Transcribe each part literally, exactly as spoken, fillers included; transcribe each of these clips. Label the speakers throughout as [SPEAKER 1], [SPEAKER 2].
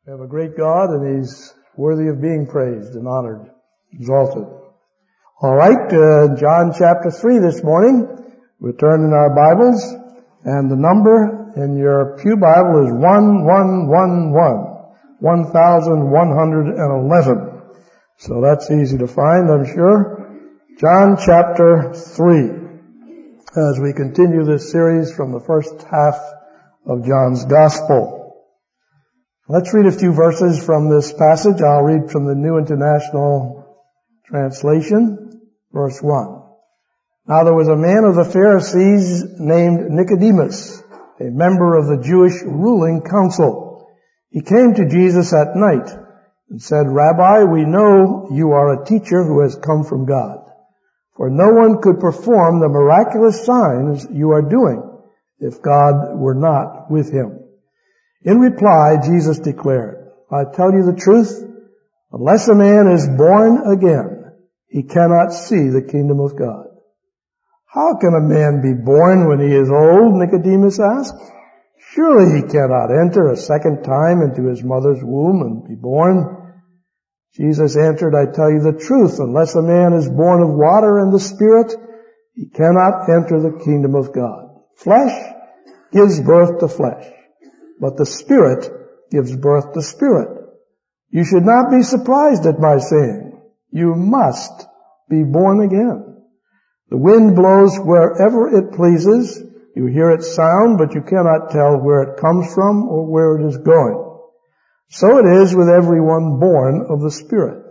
[SPEAKER 1] We have a great God, and He's worthy of being praised and honored, exalted. All right, uh, John chapter three this morning. We're turning our Bibles, and the number in your pew Bible is one one one one, one thousand one hundred eleven. So that's easy to find, I'm sure. John chapter three, as we continue this series from the first half of John's Gospel. Let's read a few verses from this passage. I'll read from the New International Translation, verse one. Now there was a man of the Pharisees named Nicodemus, a member of the Jewish ruling council. He came to Jesus at night and said, Rabbi, we know you are a teacher who has come from God, for no one could perform the miraculous signs you are doing if God were not with him. In reply, Jesus declared, I tell you the truth, unless a man is born again, he cannot see the kingdom of God. How can a man be born when he is old? Nicodemus asked. Surely he cannot enter a second time into his mother's womb and be born. Jesus answered, I tell you the truth, unless a man is born of water and the Spirit, he cannot enter the kingdom of God. Flesh gives birth to flesh, but the Spirit gives birth to spirit. You should not be surprised at my saying, you must be born again. The wind blows wherever it pleases. You hear its sound, but you cannot tell where it comes from or where it is going. So it is with everyone born of the Spirit.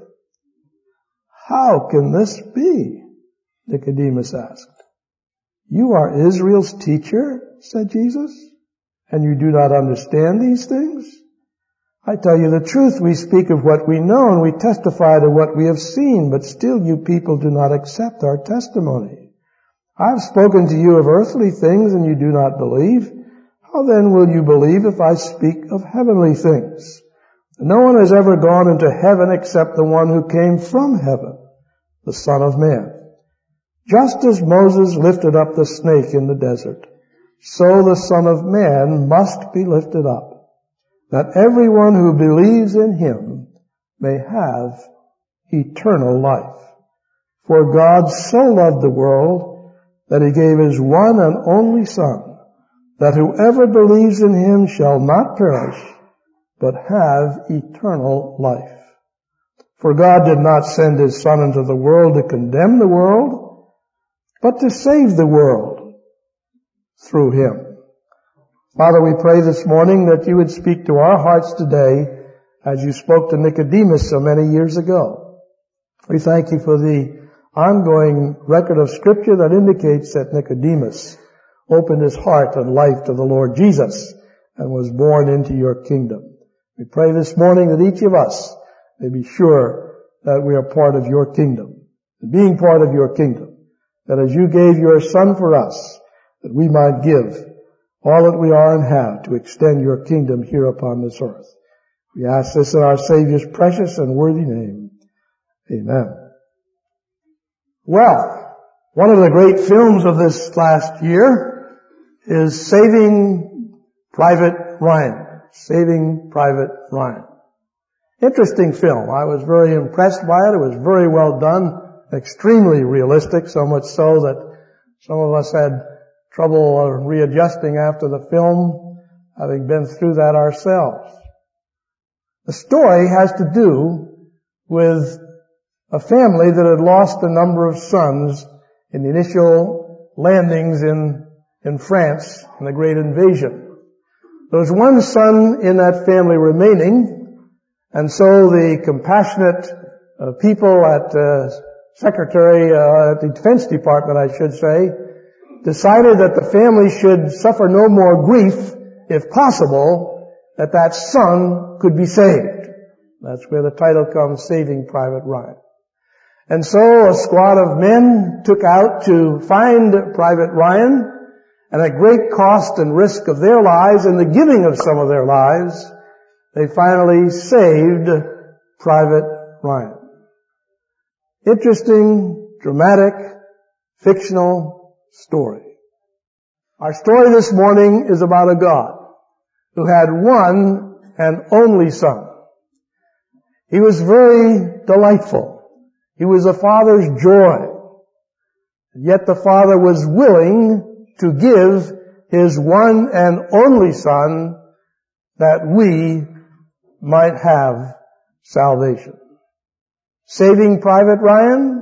[SPEAKER 1] How can this be? Nicodemus asked. You are Israel's teacher, said Jesus, and you do not understand these things? I tell you the truth, we speak of what we know and we testify to what we have seen, but still you people do not accept our testimony. I have spoken to you of earthly things and you do not believe. How then will you believe if I speak of heavenly things? No one has ever gone into heaven except the one who came from heaven, the Son of Man. Just as Moses lifted up the snake in the desert, so the Son of Man must be lifted up, that everyone who believes in him may have eternal life. For God so loved the world that he gave his one and only Son, that whoever believes in him shall not perish, but have eternal life. For God did not send his Son into the world to condemn the world, but to save the world through him. Father, we pray this morning that you would speak to our hearts today as you spoke to Nicodemus so many years ago. We thank you for the ongoing record of Scripture that indicates that Nicodemus opened his heart and life to the Lord Jesus and was born into your kingdom. We pray this morning that each of us may be sure that we are part of your kingdom. And being part of your kingdom, that as you gave your Son for us, that we might give all that we are and have to extend your kingdom here upon this earth. We ask this in our Savior's precious and worthy name. Amen. Well, one of the great films of this last year is Saving Private Ryan. Saving Private Ryan. Interesting film. I was very impressed by it. It was very well done, extremely realistic, so much so that some of us had trouble readjusting after the film, having been through that ourselves. The story has to do with a family that had lost a number of sons in the initial landings in, in France in the Great Invasion. There was one son in that family remaining, and so the compassionate uh, people at uh, Secretary, uh, at the Defense Department, I should say, decided that the family should suffer no more grief, if possible, that that son could be saved. That's where the title comes, Saving Private Ryan. And so a squad of men took out to find Private Ryan, and at great cost and risk of their lives and the giving of some of their lives, they finally saved Private Ryan. Interesting, dramatic, fictional story. Our story this morning is about a God who had one and only Son, He was very delightful. He was the Father's joy. Yet the Father was willing to give His one and only Son that we might have salvation. Saving Private Ryan,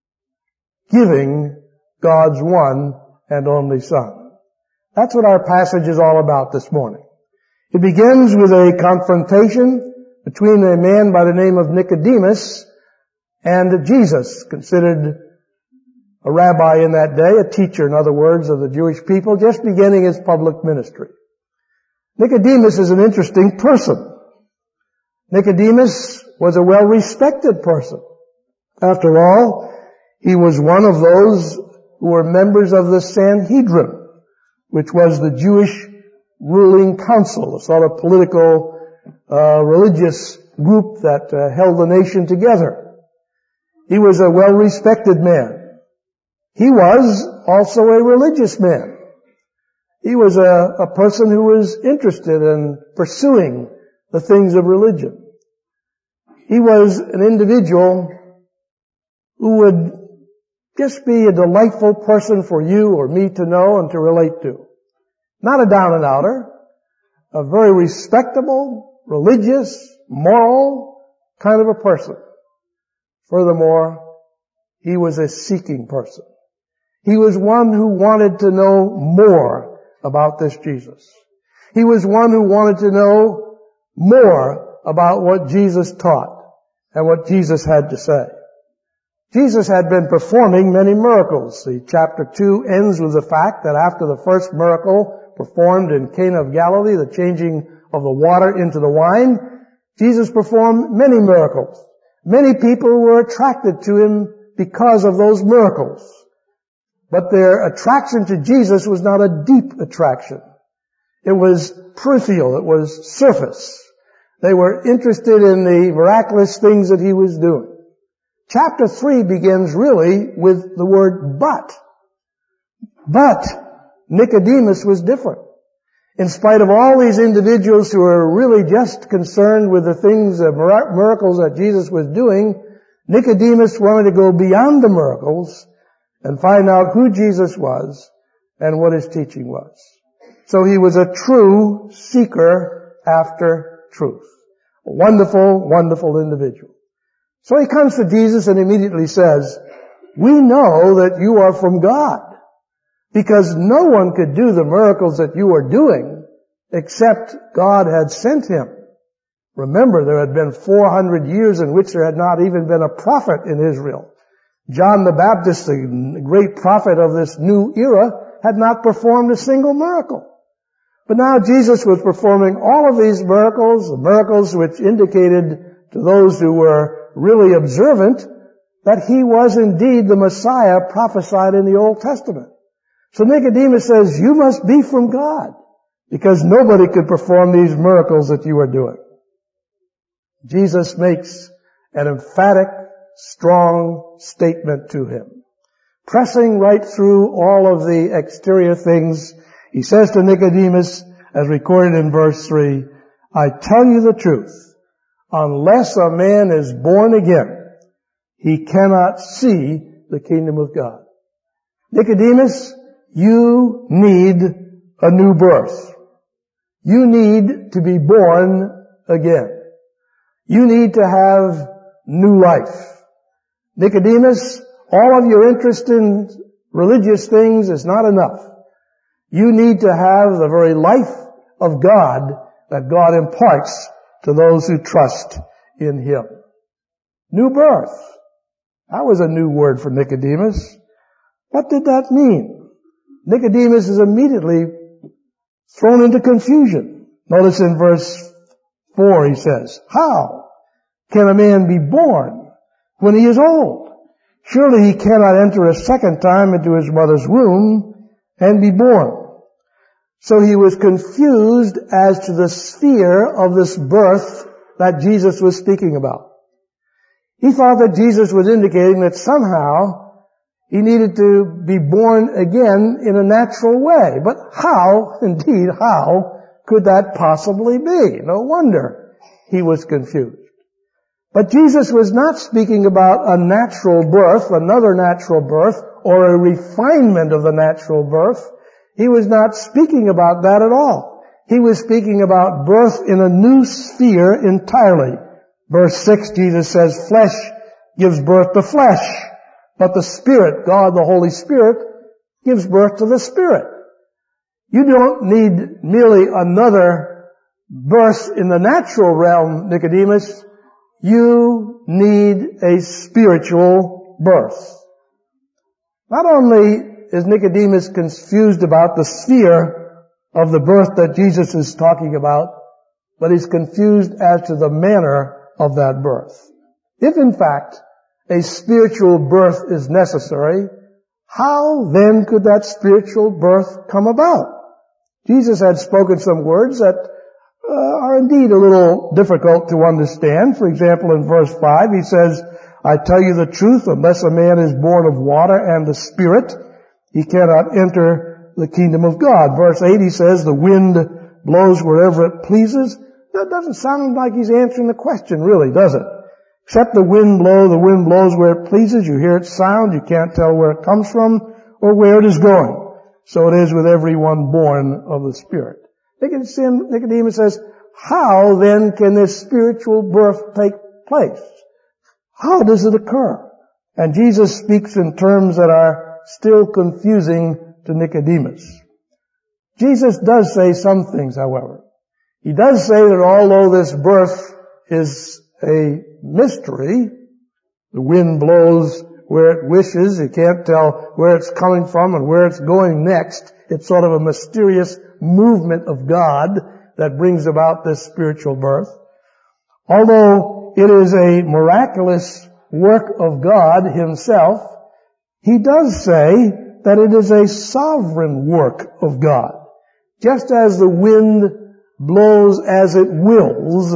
[SPEAKER 1] giving God's one and only Son. That's what our passage is all about this morning. It begins with a confrontation between a man by the name of Nicodemus and Jesus, considered a rabbi in that day, a teacher, in other words, of the Jewish people, just beginning his public ministry. Nicodemus is an interesting person. Nicodemus was a well-respected person. After all, he was one of those who were members of the Sanhedrin, which was the Jewish ruling council, a sort of political, uh, religious group that uh, held the nation together. He was a well-respected man. He was also a religious man. He was a, a person who was interested in pursuing the things of religion. He was an individual who would just be a delightful person for you or me to know and to relate to. Not a down and outer, a very respectable, religious, moral kind of a person. Furthermore, he was a seeking person. He was one who wanted to know more about this Jesus. He was one who wanted to know more about what Jesus taught and what Jesus had to say. Jesus had been performing many miracles. The chapter two ends with the fact that after the first miracle performed in Cana of Galilee, the changing of the water into the wine, Jesus performed many miracles. Many people were attracted to him because of those miracles. But their attraction to Jesus was not a deep attraction. It was peripheral. It was surface. They were interested in the miraculous things that he was doing. Chapter three begins really with the word but. But Nicodemus was different. In spite of all these individuals who were really just concerned with the things, the miracles that Jesus was doing, Nicodemus wanted to go beyond the miracles and find out who Jesus was and what his teaching was. So he was a true seeker after truth. A wonderful, wonderful individual. So he comes to Jesus and immediately says, "We know that you are from God, because no one could do the miracles that you are doing except God had sent him." Remember, there had been four hundred years in which there had not even been a prophet in Israel. John the Baptist, the great prophet of this new era, had not performed a single miracle. But now Jesus was performing all of these miracles, miracles which indicated to those who were really observant that he was indeed the Messiah prophesied in the Old Testament. So Nicodemus says, "You must be from God, because nobody could perform these miracles that you are doing." Jesus makes an emphatic, strong statement to him. Pressing right through all of the exterior things, he says to Nicodemus, as recorded in verse three, "I tell you the truth, unless a man is born again, he cannot see the kingdom of God." Nicodemus, you need a new birth. You need to be born again. You need to have new life. Nicodemus, all of your interest in religious things is not enough. You need to have the very life of God that God imparts to those who trust in him. New birth. That was a new word for Nicodemus. What did that mean? Nicodemus is immediately thrown into confusion. Notice in verse four he says, "How can a man be born when he is old? Surely he cannot enter a second time into his mother's womb and be born." So he was confused as to the sphere of this birth that Jesus was speaking about. He thought that Jesus was indicating that somehow he needed to be born again in a natural way. But how, indeed, how could that possibly be? No wonder he was confused. But Jesus was not speaking about a natural birth, another natural birth, or a refinement of the natural birth. He was not speaking about that at all. He was speaking about birth in a new sphere entirely. Verse six, Jesus says, flesh gives birth to flesh, but the Spirit, God the Holy Spirit, gives birth to the Spirit. You don't need merely another birth in the natural realm, Nicodemus. You need a spiritual birth. Not only is Nicodemus confused about the sphere of the birth that Jesus is talking about, but he's confused as to the manner of that birth. If in fact a spiritual birth is necessary, how then could that spiritual birth come about? Jesus had spoken some words that uh, are indeed a little difficult to understand. For example, in verse five, he says, I tell you the truth, unless a man is born of water and the Spirit, he cannot enter the kingdom of God. Verse eight, he says, the wind blows wherever it pleases. That doesn't sound like he's answering the question, really, does it? Except the wind blow, the wind blows where it pleases. You hear its sound, you can't tell where it comes from or where it is going. So it is with everyone born of the Spirit. Nicodemus says, how then can this spiritual birth take place? How does it occur? And Jesus speaks in terms that are still confusing to Nicodemus. Jesus does say some things, however. He does say that although this birth is a mystery, the wind blows where it wishes, you can't tell where it's coming from and where it's going next. It's sort of a mysterious movement of God that brings about this spiritual birth. Although it is a miraculous work of God Himself, He does say that it is a sovereign work of God. Just as the wind blows as it wills,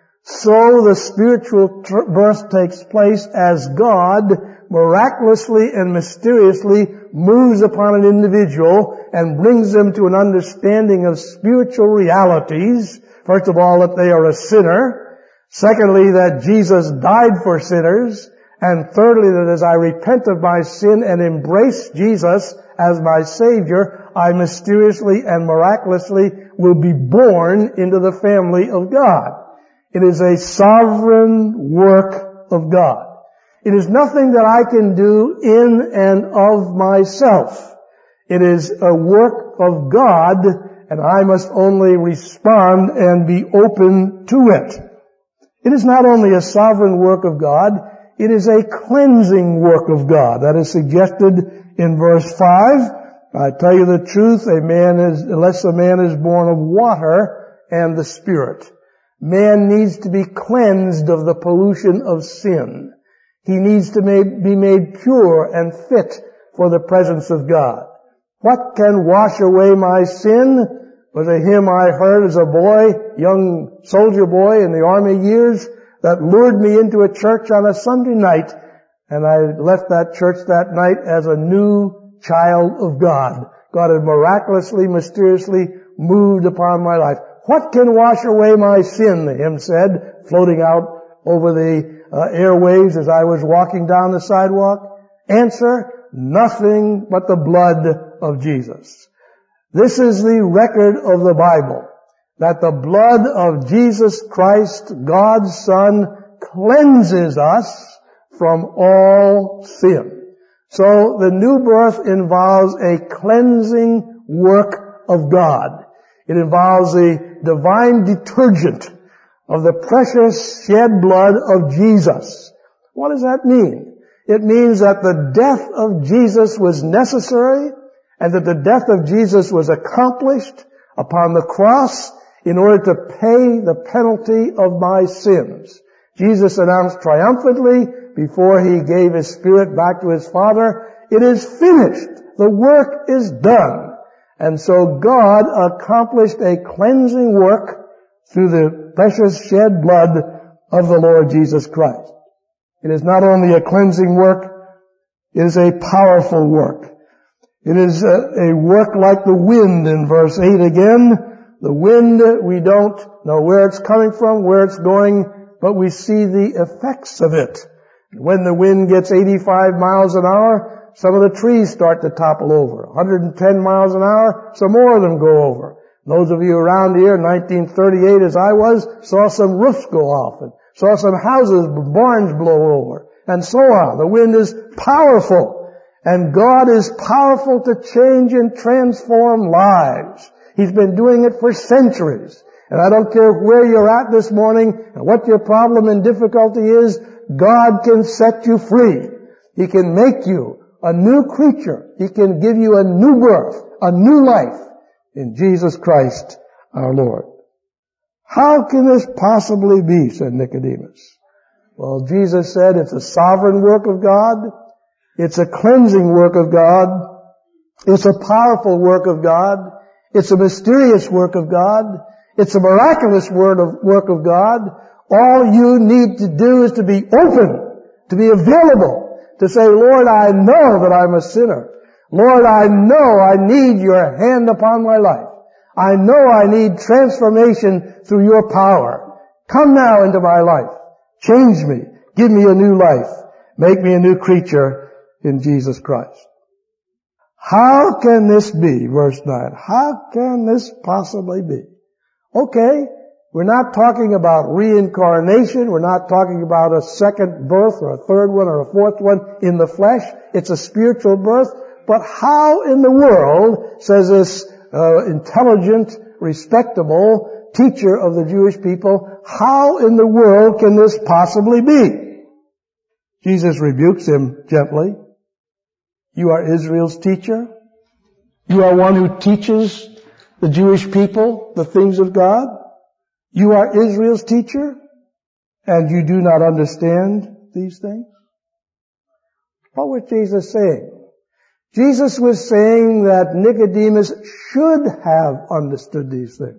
[SPEAKER 1] so the spiritual birth takes place as God miraculously and mysteriously moves upon an individual and brings them to an understanding of spiritual realities. First of all, that they are a sinner. Secondly, that Jesus died for sinners. And thirdly, that as I repent of my sin and embrace Jesus as my Savior, I mysteriously and miraculously will be born into the family of God. It is a sovereign work of God. It is nothing that I can do in and of myself. It is a work of God, and I must only respond and be open to it. It is not only a sovereign work of God, it is a cleansing work of God. That is suggested in verse five. I tell you the truth, a man is, unless a man is born of water and the Spirit. Man needs to be cleansed of the pollution of sin. He needs to be made pure and fit for the presence of God. What can wash away my sin? Was a hymn I heard as a boy, young soldier boy in the army years, that lured me into a church on a Sunday night, and I left that church that night as a new child of God. God had miraculously, mysteriously moved upon my life. What can wash away my sin, the hymn said, floating out over the uh, airwaves as I was walking down the sidewalk? Answer, nothing but the blood of Jesus. This is the record of the Bible, that the blood of Jesus Christ, God's Son, cleanses us from all sin. So the new birth involves a cleansing work of God. It involves the divine detergent of the precious shed blood of Jesus. What does that mean? It means that the death of Jesus was necessary and that the death of Jesus was accomplished upon the cross in order to pay the penalty of my sins. Jesus announced triumphantly before He gave His Spirit back to His Father, it is finished. The work is done. And so God accomplished a cleansing work through the precious shed blood of the Lord Jesus Christ. It is not only a cleansing work, it is a powerful work. It is a, a work like the wind in verse eight again. The wind, we don't know where it's coming from, where it's going, but we see the effects of it. When the wind gets eighty-five miles an hour, some of the trees start to topple over. one hundred ten miles an hour, some more of them go over. Those of you around here in nineteen thirty-eight, as I was, saw some roofs go off and saw some houses, barns blow over, and so on. The wind is powerful, and God is powerful to change and transform lives. He's been doing it for centuries. And I don't care where you're at this morning and what your problem and difficulty is, God can set you free. He can make you a new creature. He can give you a new birth, a new life in Jesus Christ our Lord. How can this possibly be, said Nicodemus. Well, Jesus said it's a sovereign work of God. It's a cleansing work of God. It's a powerful work of God. It's a mysterious work of God. It's a miraculous word of, work of God. All you need to do is to be open, to be available, to say, Lord, I know that I'm a sinner. Lord, I know I need your hand upon my life. I know I need transformation through your power. Come now into my life. Change me. Give me a new life. Make me a new creature in Jesus Christ. How can this be? Verse nine. How can this possibly be? Okay, we're not talking about reincarnation. We're not talking about a second birth or a third one or a fourth one in the flesh. It's a spiritual birth. But how in the world, says this uh, intelligent, respectable teacher of the Jewish people, how in the world can this possibly be? Jesus rebukes him gently. You are Israel's teacher. You are one who teaches the Jewish people the things of God. You are Israel's teacher, and you do not understand these things. What was Jesus saying? Jesus was saying that Nicodemus should have understood these things.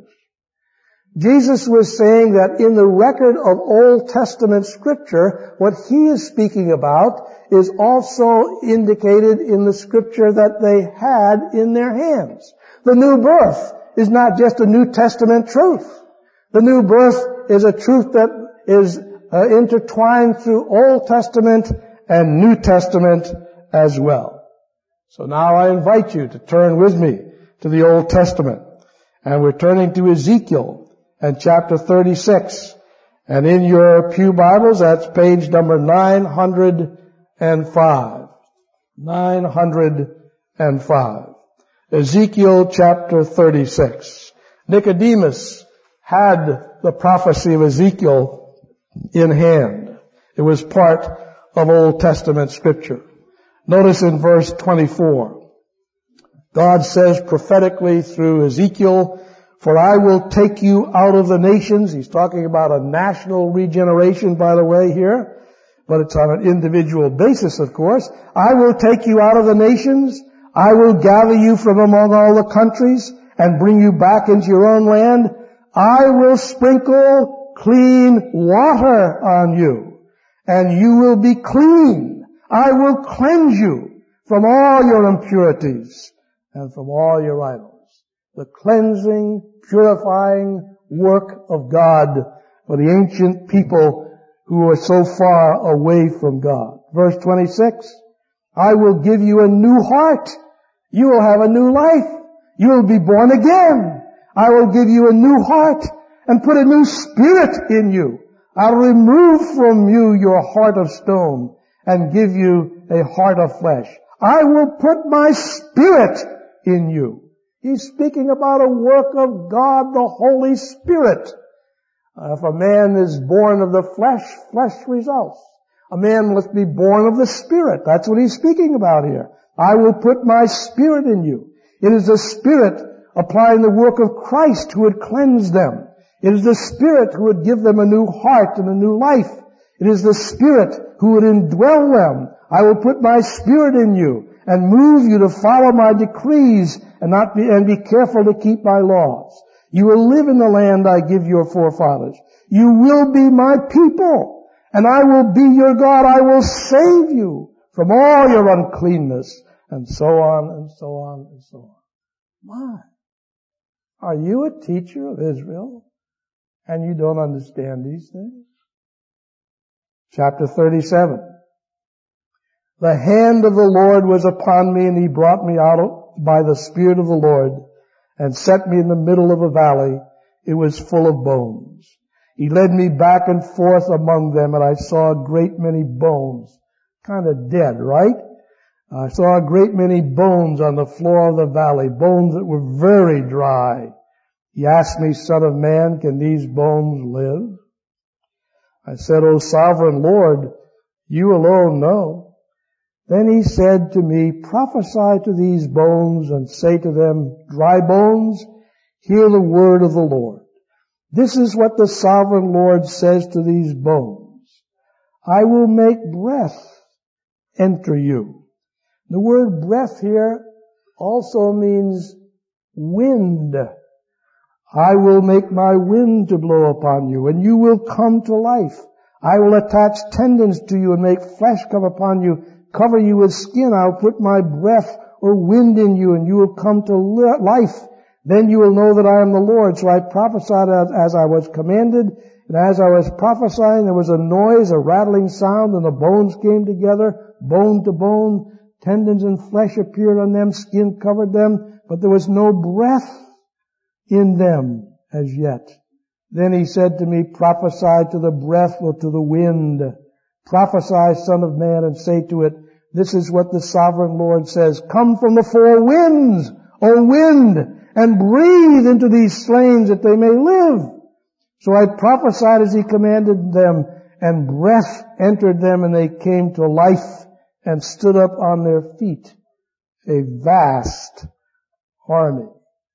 [SPEAKER 1] Jesus was saying that in the record of Old Testament Scripture, what he is speaking about is also indicated in the Scripture that they had in their hands. The new birth is not just a New Testament truth. The new birth is a truth that is uh, intertwined through Old Testament and New Testament as well. So now I invite you to turn with me to the Old Testament. And we're turning to Ezekiel and chapter thirty-six. And in your pew Bibles, that's page number nine hundred five. nine hundred five. Ezekiel chapter thirty-six. Nicodemus had the prophecy of Ezekiel in hand. It was part of Old Testament Scripture. Notice in verse twenty-four, God says prophetically through Ezekiel, for I will take you out of the nations. He's talking about a national regeneration, by the way, here, but it's on an individual basis, of course. I will take you out of the nations. I will gather you from among all the countries and bring you back into your own land. I will sprinkle clean water on you, and you will be clean. I will cleanse you from all your impurities and from all your idols. The cleansing, purifying work of God for the ancient people who were so far away from God. Verse twenty-six, I will give you a new heart. You will have a new life. You will be born again. I will give you a new heart and put a new spirit in you. I'll remove from you your heart of stone and give you a heart of flesh. I will put my spirit in you. He's speaking about a work of God, the Holy Spirit. Uh, if a man is born of the flesh, flesh results. A man must be born of the Spirit. That's what he's speaking about here. I will put my spirit in you. It is the Spirit applying the work of Christ who would cleanse them. It is the Spirit who would give them a new heart and a new life. It is the Spirit who would indwell them. I will put my Spirit in you and move you to follow my decrees and not be, and be careful to keep my laws. You will live in the land I give your forefathers. You will be my people, and I will be your God. I will save you from all your uncleanness, and so on and so on and so on. My, are you a teacher of Israel and you don't understand these things? Chapter thirty-seven. The hand of the Lord was upon me, and he brought me out by the Spirit of the Lord, and set me in the middle of a valley. It was full of bones. He led me back and forth among them, and I saw a great many bones. Kind of dead, right? I saw a great many bones on the floor of the valley, bones that were very dry. He asked me, Son of man, can these bones live? I said, O sovereign Lord, you alone know. Then he said to me, prophesy to these bones and say to them, dry bones, hear the word of the Lord. This is what the sovereign Lord says to these bones. I will make breath enter you. The word breath here also means wind. I will make my wind to blow upon you, and you will come to life. I will attach tendons to you and make flesh come upon you, cover you with skin. I'll put my breath or wind in you, and you will come to life. Then you will know that I am the Lord. So I prophesied as, as I was commanded, and as I was prophesying, there was a noise, a rattling sound, and the bones came together, bone to bone. Tendons and flesh appeared on them, skin covered them, but there was no breath in them as yet. Then he said to me, prophesy to the breath or to the wind. Prophesy, Son of man, and say to it, this is what the sovereign Lord says. Come from the four winds, O wind, and breathe into these slain that they may live. So I prophesied as he commanded them, and breath entered them, and they came to life and stood up on their feet, a vast army.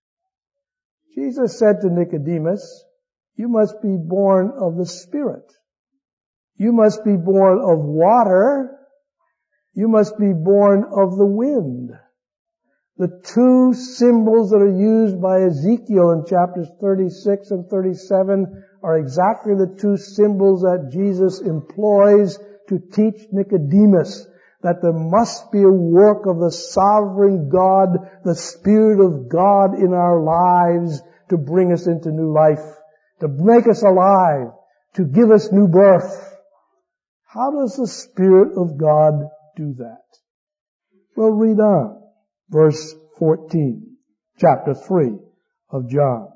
[SPEAKER 1] Jesus said to Nicodemus, you must be born of the Spirit. You must be born of water. You must be born of the wind. The two symbols that are used by Ezekiel in chapters thirty-six and thirty-seven are exactly the two symbols that Jesus employs to teach Nicodemus that there must be a work of the sovereign God, the Spirit of God in our lives to bring us into new life, to make us alive, to give us new birth. How does the Spirit of God do that? Well, read on. Verse fourteen, chapter three of John.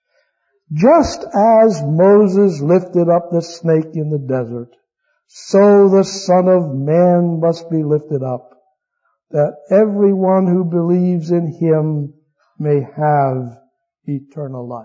[SPEAKER 1] Just as Moses lifted up the snake in the desert, so the Son of Man must be lifted up, that everyone who believes in him may have eternal life.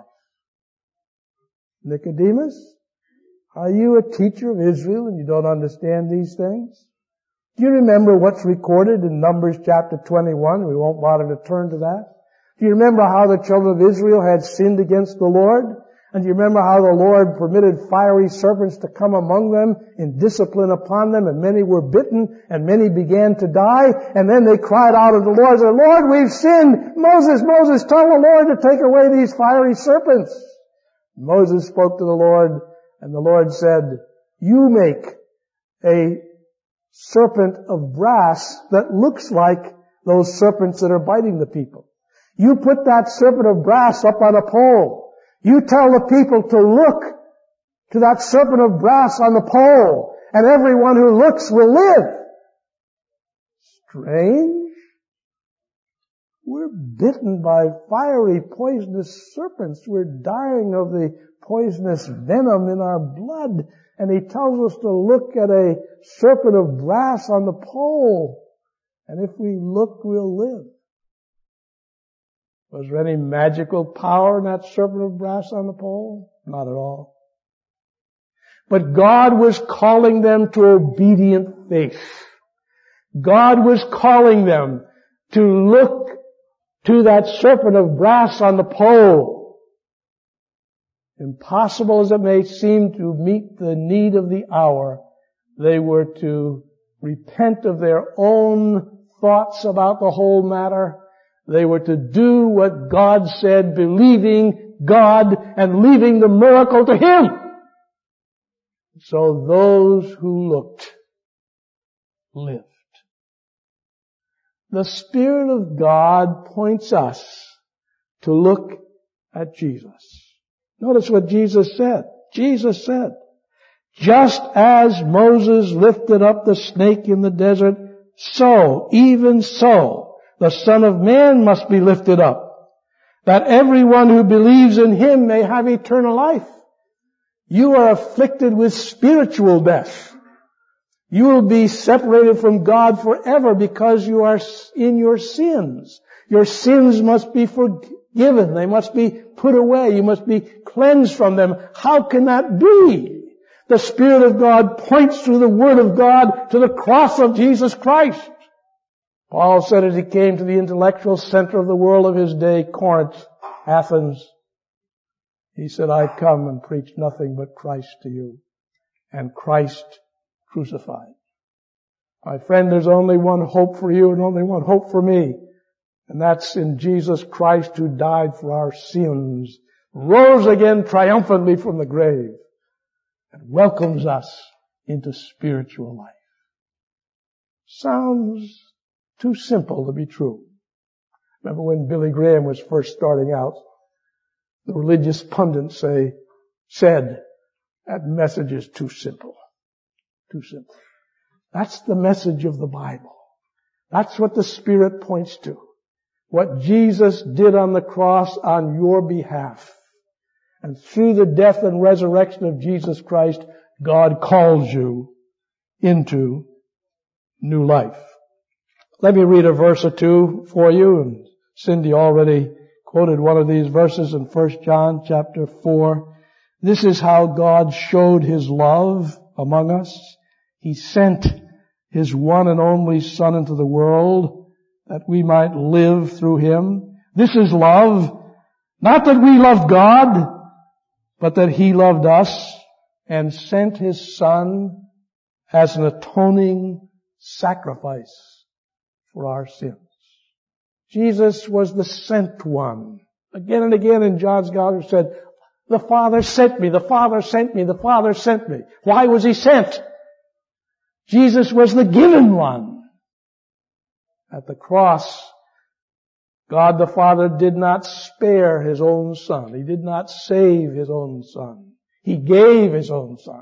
[SPEAKER 1] Nicodemus, are you a teacher of Israel and you don't understand these things? Do you remember what's recorded in Numbers chapter twenty-one? We won't bother to turn to that. Do you remember how the children of Israel had sinned against the Lord? And do you remember how the Lord permitted fiery serpents to come among them in discipline upon them, and many were bitten, and many began to die, and then they cried out to the Lord, said, Lord, we've sinned! Moses, Moses, tell the Lord to take away these fiery serpents. Moses spoke to the Lord, and the Lord said, you make a serpent of brass that looks like those serpents that are biting the people. You put that serpent of brass up on a pole. You tell the people to look to that serpent of brass on the pole, and everyone who looks will live. Strange. We're bitten by fiery, poisonous serpents. We're dying of the poisonous venom in our blood. And he tells us to look at a serpent of brass on the pole. And if we look, we'll live. Was there any magical power in that serpent of brass on the pole? Not at all. But God was calling them to obedient faith. God was calling them to look to that serpent of brass on the pole. Impossible as it may seem to meet the need of the hour, they were to repent of their own thoughts about the whole matter. They were to do what God said, believing God and leaving the miracle to Him. So those who looked lived. The Spirit of God points us to look at Jesus. Notice what Jesus said. Jesus said, Just as Moses lifted up the snake in the desert, so, even so, the Son of Man must be lifted up, that everyone who believes in Him may have eternal life. You are afflicted with spiritual death. You will be separated from God forever because you are in your sins. Your sins must be forgiven. They must be put away. You must be cleansed from them. How can that be? The Spirit of God points through the Word of God to the cross of Jesus Christ. Paul said as he came to the intellectual center of the world of his day, Corinth, Athens, he said, I come and preach nothing but Christ to you, and Christ crucified. My friend, there's only one hope for you and only one hope for me, and that's in Jesus Christ, who died for our sins, rose again triumphantly from the grave, and welcomes us into spiritual life. Sounds too simple to be true. Remember when Billy Graham was first starting out, the religious pundits say, said, that message is too simple. Too simple. That's the message of the Bible. That's what the Spirit points to. What Jesus did on the cross on your behalf. And through the death and resurrection of Jesus Christ, God calls you into new life. Let me read a verse or two for you, and Cindy already quoted one of these verses in First John chapter four. This is how God showed His love among us. He sent His one and only Son into the world that we might live through Him. This is love. Not that we loved God, but that He loved us and sent His Son as an atoning sacrifice for our sins. Jesus was the sent one. Again and again in John's Gospel said, the Father sent me, the Father sent me, the Father sent me. Why was He sent? Jesus was the given one. At the cross, God the Father did not spare His own Son. He did not save His own Son. He gave His own Son.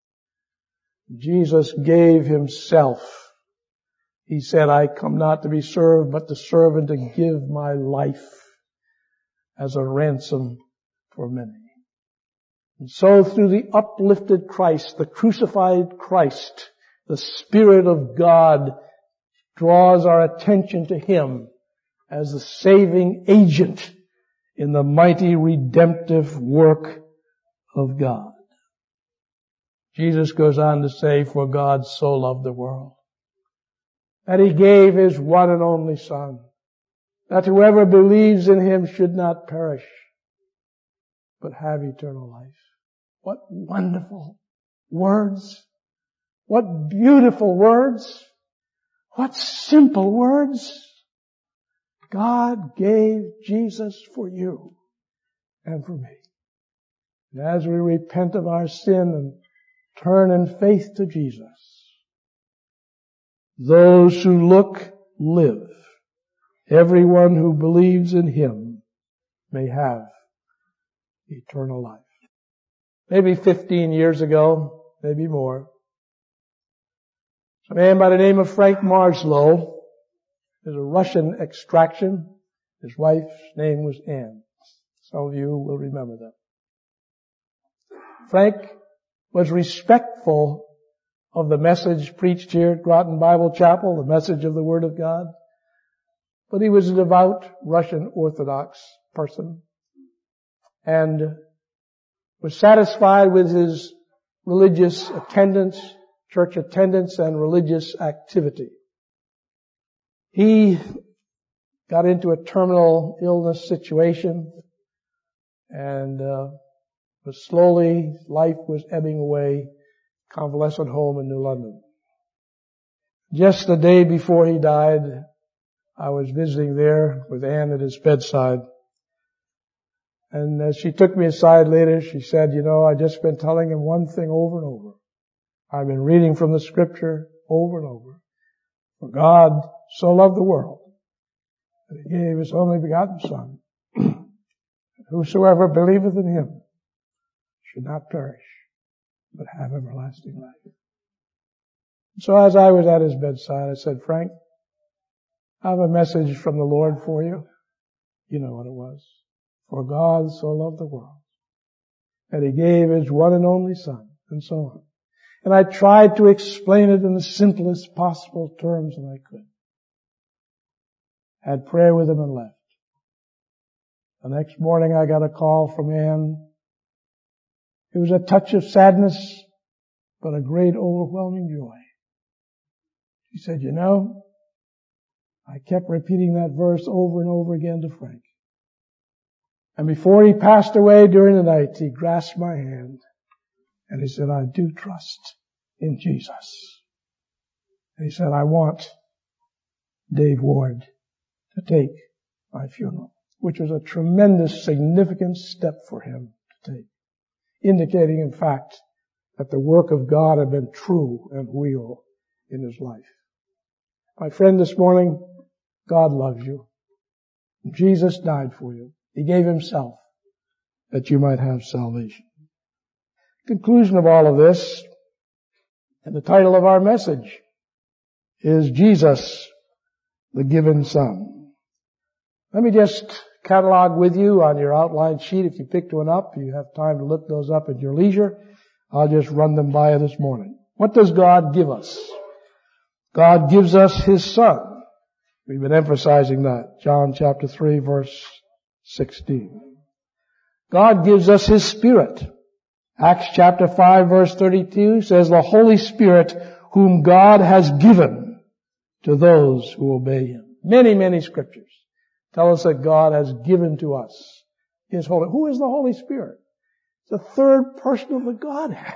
[SPEAKER 1] Jesus gave Himself. He said, I come not to be served, but to serve and to give my life as a ransom for many. And so through the uplifted Christ, the crucified Christ, the Spirit of God draws our attention to Him as the saving agent in the mighty redemptive work of God. Jesus goes on to say, for God so loved the world, that He gave His one and only Son, that whoever believes in Him should not perish, but have eternal life. What wonderful words. What beautiful words. What simple words. God gave Jesus for you and for me. And as we repent of our sin and turn in faith to Jesus, those who look live. Everyone who believes in Him may have eternal life. Maybe fifteen years ago, maybe more, a man by the name of Frank Marslow, there's a Russian extraction. His wife's name was Anne. Some of you will remember that. Frank was respectful of the message preached here at Groton Bible Chapel, the message of the Word of God. But he was a devout Russian Orthodox person and was satisfied with his religious attendance, church attendance, and religious activity. He got into a terminal illness situation, and uh, but slowly life was ebbing away, convalescent home in New London. Just the day before he died, I was visiting there with Anne at his bedside. And as she took me aside later, she said, you know, I've just been telling him one thing over and over. I've been reading from the Scripture over and over. For God so loved the world that He gave His only begotten Son. Whosoever believeth in Him should not perish, but have everlasting life. So as I was at his bedside, I said, Frank, I have a message from the Lord for you. You know what it was. For God so loved the world that he gave his one and only Son, and so on. And I tried to explain it in the simplest possible terms that I could. Had prayer with him and left. The next morning I got a call from Ann. It was a touch of sadness, but a great overwhelming joy. She said, you know, I kept repeating that verse over and over again to Frank. And before he passed away during the night, he grasped my hand and he said, I do trust in Jesus. And he said, I want Dave Ward to take my funeral, which was a tremendous, significant step for him to take, indicating, in fact, that the work of God had been true and real in his life. My friend, this morning, God loves you. Jesus died for you. He gave himself that you might have salvation. Conclusion of all of this, and the title of our message is Jesus, the Given Son. Let me just catalog with you on your outline sheet. If you picked one up, you have time to look those up at your leisure. I'll just run them by you this morning. What does God give us? God gives us his Son. We've been emphasizing that. John chapter three, verse sixteen. God gives us his Spirit. Acts chapter five, verse thirty-two says, the Holy Spirit whom God has given to those who obey him. Many, many scriptures tell us that God has given to us his Holy. Who is the Holy Spirit? The third person of the Godhead.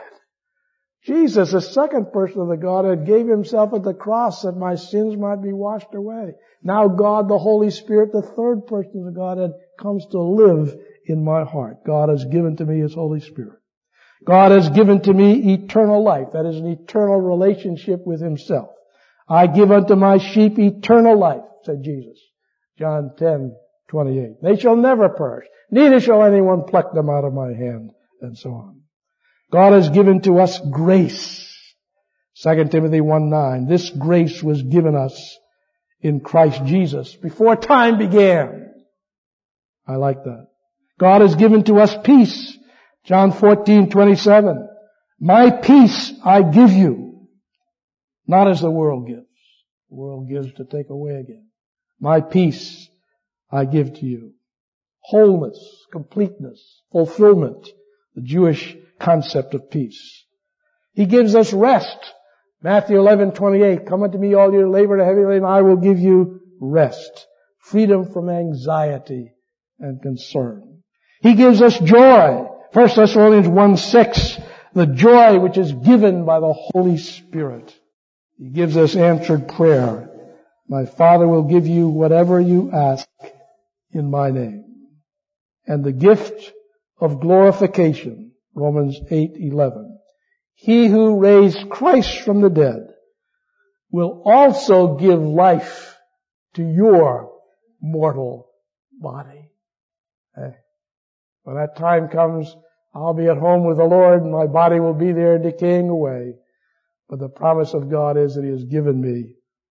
[SPEAKER 1] Jesus, the second person of the Godhead, gave himself at the cross that my sins might be washed away. Now God, the Holy Spirit, the third person of the Godhead, comes to live in my heart. God has given to me his Holy Spirit. God has given to me eternal life. That is an eternal relationship with himself. I give unto my sheep eternal life, said Jesus. John ten twenty-eight. They shall never perish, neither shall anyone pluck them out of my hand, and so on. God has given to us grace. Second Timothy one nine. This grace was given us in Christ Jesus before time began. I like that. God has given to us peace. John fourteen twenty-seven. My peace I give you, not as the world gives. The world gives to take away again. My peace I give to you. Wholeness, completeness, fulfillment, the Jewish concept of peace. He gives us rest. Matthew eleven twenty-eight. Come unto me all you labor and heavy laden, I will give you rest. Freedom from anxiety and concern. He gives us joy. First Thessalonians one six. The joy which is given by the Holy Spirit. He gives us answered prayer. My Father will give you whatever you ask in my name. And the gift of glorification. Romans eight eleven. He who raised Christ from the dead will also give life to your mortal body. Eh? When that time comes, I'll be at home with the Lord and my body will be there decaying away. But the promise of God is that he has given me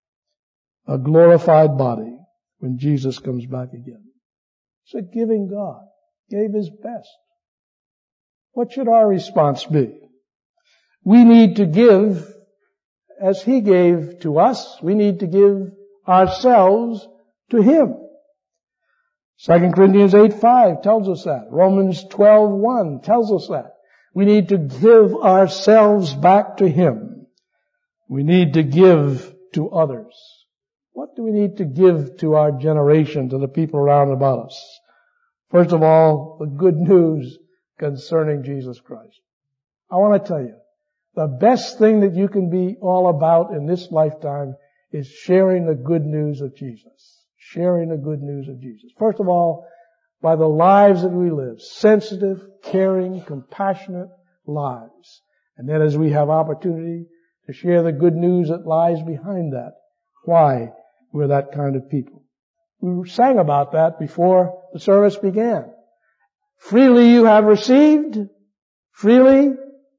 [SPEAKER 1] a glorified body when Jesus comes back again. It's a giving God. Gave his best. What should our response be? We need to give as he gave to us. We need to give ourselves to him. Second Corinthians eight five tells us that. Romans twelve one tells us that. We need to give ourselves back to him. We need to give to others. What do we need to give to our generation, to the people around about us? First of all, the good news concerning Jesus Christ. I want to tell you, the best thing that you can be all about in this lifetime is sharing the good news of Jesus. Sharing the good news of Jesus. First of all, by the lives that we live. Sensitive, caring, compassionate lives. And then as we have opportunity to share the good news that lies behind that. Why we're that kind of people. We sang about that before the service began. Freely you have received, freely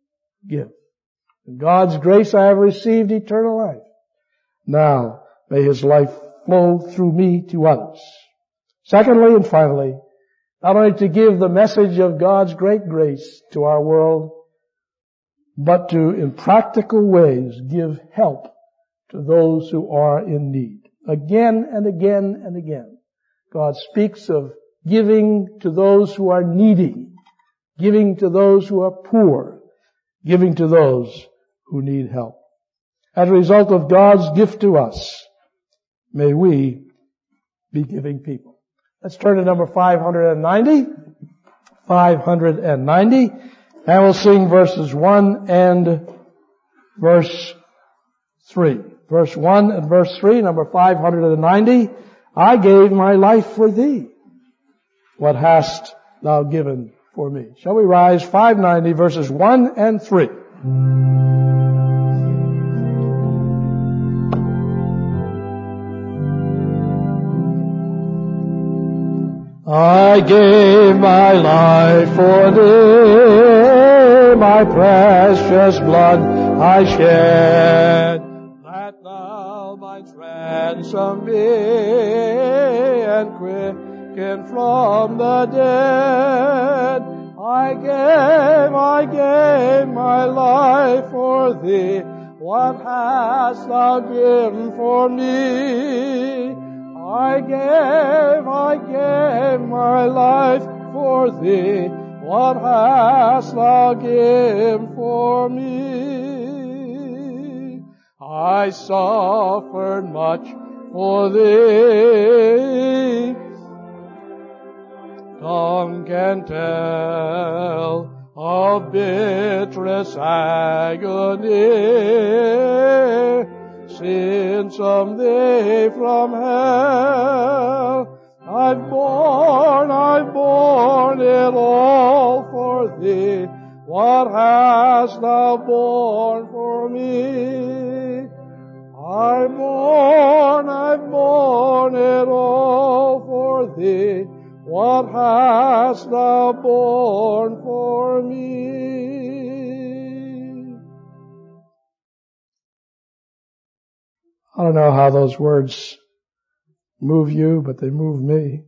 [SPEAKER 1] give. In God's grace I have received eternal life. Now may His life flow through me to others. Secondly and finally, not only to give the message of God's great grace to our world, but to, in practical ways, give help to those who are in need. Again and again and again, God speaks of giving to those who are needy, giving to those who are poor, giving to those who need help. As a result of God's gift to us, may we be giving people. Let's turn to number five hundred ninety. five hundred ninety. And we'll sing verses one and verse three. Verse one and verse three, number five hundred ninety. I gave my life for thee. What hast thou given for me? Shall we rise? five ninety verses one and three. I gave my life for thee, my precious blood I shed, that thou mightst ransom me and quicken from the dead. I gave, I gave my life for thee. What hast thou given for me? I gave, I gave my life for thee. What hast thou given for me? I suffered much for thee. Tongue can tell of bitterest agony. Sin someday from hell, I've borne, I've borne it all for thee. What hast thou borne for me? I've borne, I've borne it all for thee. What hast thou borne for me? I don't know how those words move you, but they move me.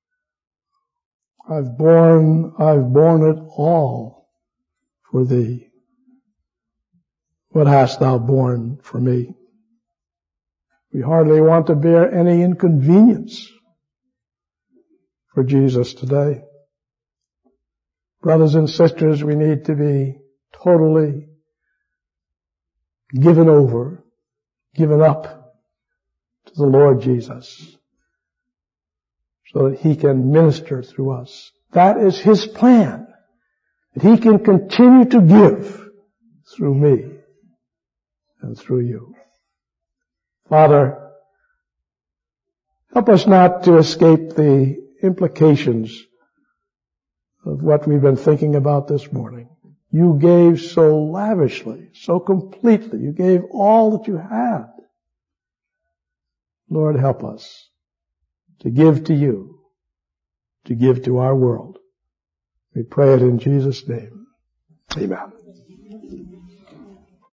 [SPEAKER 1] I've borne, I've borne it all for thee. What hast thou borne for me? We hardly want to bear any inconvenience for Jesus today. Brothers and sisters, we need to be totally given over, given up to the Lord Jesus so that He can minister through us. That is His plan, that He can continue to give through me and through you. Father, help us not to escape the implications of what we've been thinking about this morning. You gave so lavishly, so completely. You gave all that you had. Lord, help us to give to you, to give to our world. We pray it in Jesus' name. Amen.